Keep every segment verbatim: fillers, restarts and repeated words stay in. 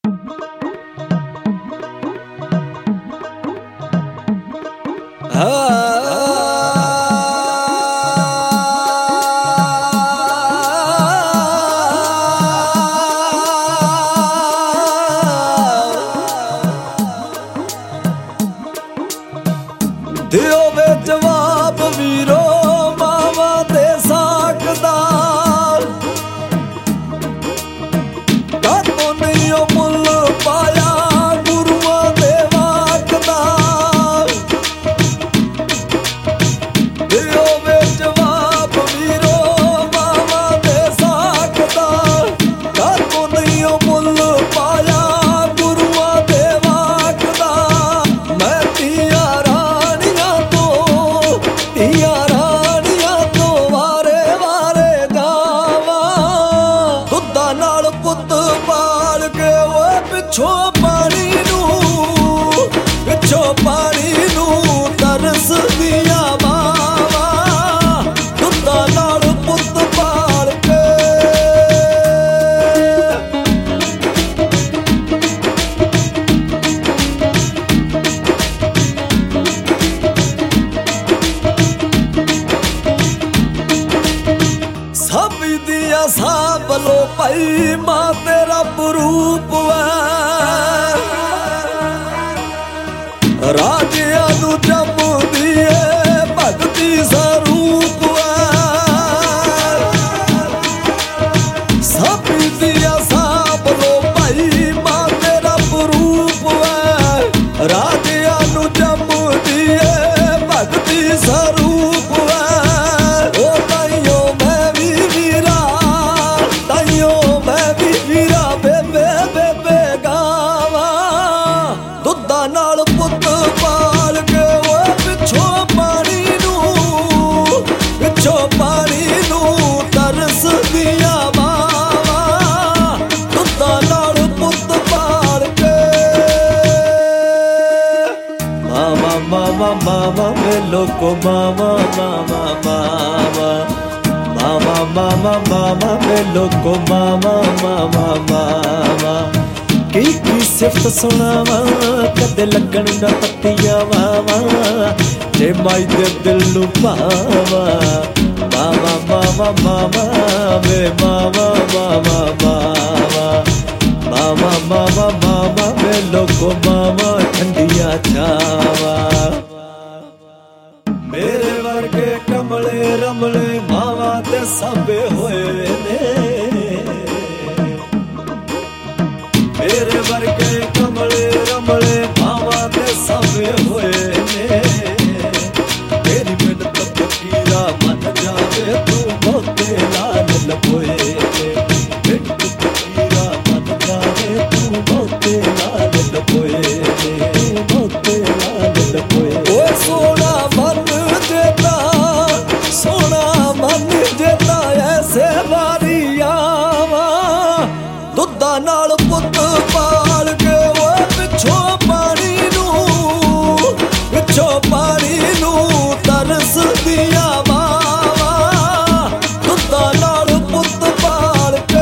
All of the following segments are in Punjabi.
ਦਿਓ ਵੇ ਜਵਾਬ ਵੀਰੋ ਮਾਵਾਂ ਦੇ ਸਾਕ ਦਾ, ਕਾਤੋਂ ਨਹੀਂ ਉਹ ਮੁੱਲ ਪਾਇਆ ਗੁਰੂਆਂ ਦੇ ਵਾਕ ਦਾ। ਦਿਓ ਵੇ ਜਵਾਬ ਵੀਰੋ ਮਾਵਾਂ ਦੇ ਸਾਕ ਦਾ, ਕਾਤੋਂ ਨਹੀਂ ਉਹ ਮੁੱਲ ਪਾਇਆ ਗੁਰੂਆਂ ਦੇ ਵਾਕ ਦਾ। ਮੈਂ ਧੀਆਂ ਧੀਆਂ ਰਾਣੀਆਂ ਤੋਂ ਵਾਰੇ ਵਾਰੇ ਜਾਵਾਂ, ਦੁੱਧਾਂ ਨਾਲ ਪੁੱਤ ਪਾਲ ਕੇ ਓਏ ਪਿੱਛੋਂ ਪਾਣੀ ਨੂੰ, ਪਿੱਛੋਂ ਪਾਣੀ ਨੂੰ ਤਰਸਦੀਆਂ ਮਾਵਾਂ, ਦੁੱਧਾਂ ਨਾਲ ਪੁੱਤ ਪਾਲ ਕੇ। ਸਭੀ ਦੀਆਂ ਸਾਂਭ ਲੋ ਭਾਈ ਮਾਂ ਤੇਰਾ ਰੂਪ ਵੈ, ਰਾਜਿਆਂ ਨੂੰ ਜੰਮਦੀ ਏ ਭਗਤੀ ਸਰੂਪ ਵੈ। ਸਭੀ ਦੀਆਂ ਸਾਂਭ ਲੋ ਭਾਈ ਮਾਂ ਤੇਰਾ ਰੂਪ ਵੈ, ਰਾਜਿਆਂ ਨੂੰ ਜੰਮਦੀ ਏ ਭਗਤੀ ਸਰੂਪ ਵੈ। ਨਾਲ ਪੁੱਤ ਪਾਲ ਕੇ ਓਏ ਪਿੱਛੋਂ ਪਾਣੀ ਨੂੰ, ਪਿੱਛੋਂ ਪਾਣੀ ਨੂੰ ਤਰਸਦੀਆਂ ਮਾਵਾਂ, ਦੁੱਧਾਂ ਨਾਲ ਪੁੱਤ ਪਾਲ ਕੇ। ਮਾਵਾ ਮਾਵਾ ਮਾਵਾ ਵੇ ਲੋਕੋ ਮਾਵਾ ਮਾਵਾ ਮਾਵਾ, ਮਾਵਾ ਮਾਵਾ ਮਾਵਾ ਵੇ ਲੋਕੋ ਮਾਵਾ ਮਾਵਾ ਮਾਵਾ। ਕੀ ਕੀ ਸਿਫਤ ਸੁਣਾਵਾਂ ਕਦੇ ਲੱਗਣ ਨਾ ਪੱਤੀਆਂ ਵਾਵਾਂ, ਜੇ ਮਾਈ ਦੇ ਦਿਲ ਨੂੰ ਭਾਵਾਂ। ਮਾਵਾ ਮਾਵਾ ਮਾਵਾ ਵੇ ਮਾਵਾ ਮਾਵਾ ਮਾਵਾ, ਮਾਵਾ ਮਾਵਾ ਮਾਵਾ ਵੇ ਲੋਕੋ ਮਾਵਾ ਠੰਡੀਆਂ ਛਾਵਾਂ। ਮੇਰੇ ਵਰਗੇ ਕਮਲੇ ਰਮਲੇ ਮਾਵਾ ਤੇ ਸਾਂਭੇ ਹੋਏ ਨੇ, ਮੇਰੇ ਵਰਗੇ ਕਮਲੇ ਰਮਲੇ ਮਾਵਾਂ ਤੇ ਸਾਂਭੇ ਹੋਏ ਨੇ। ਤੇਰੀ ਮਿਹਨਤ ਫਕੀਰਾ ਮੰਨ ਜਾਵੇ ਤੂੰ ਬਹੁਤੇ ਲਾਲ ਲਪੋਏ ਨੇ, ਮਿਹਨਤ ਫਕੀਰਾ ਮੰਨ ਜਾਵੇ ਤੂੰ ਬਹੁਤੇ ਲਾਲ ਲਪੋਏ ਨੇ, ਤੂੰ ਬਹੁਤੇ ਲਾਲ ਲਪੋਏ। ਓਏ ਸੋਹਣਾ ਮਨ ਜੇਤਾ, ਸੋਹਣਾ ਮਨ ਜੇਤਾ ਐਸੇ ਵਾਰੀ ਆਵਾਂ, ਦੁੱਧਾਂ ਨਾਲ ਪੁੱਤ ਪਾਲ ਕੇ ਓਏ ਪਿੱਛੋਂ ਪਾਣੀ ਨੂੰ, ਪਿੱਛੋਂ ਪਾਣੀ ਨੂੰ ਤਰਸਦੀਆਂ ਮਾਵਾਂ, ਦੁੱਧਾਂ ਨਾਲ ਪੁੱਤ ਪਾਲ ਕੇ।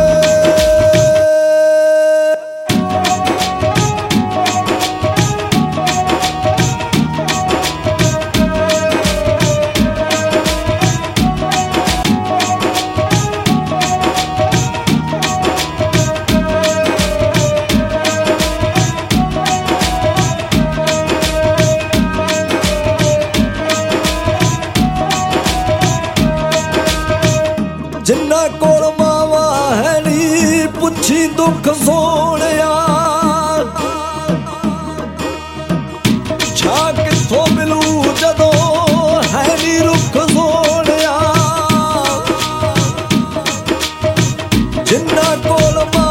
ਜਿੰਨਾ ਕੋਲ ਮਾਵਾ ਹੈ ਨੀ ਪੁੱਛੀ ਦੁੱਖ ਸੋਹਣਿਆ, ਛਾ ਕਿੱਥੋਂ ਮਿਲੂ ਜਦੋਂ ਹੈ ਨੀ ਰੁੱਖ ਸੋਹਣਿਆ। ਜਿੰਨਾ ਕੋਲ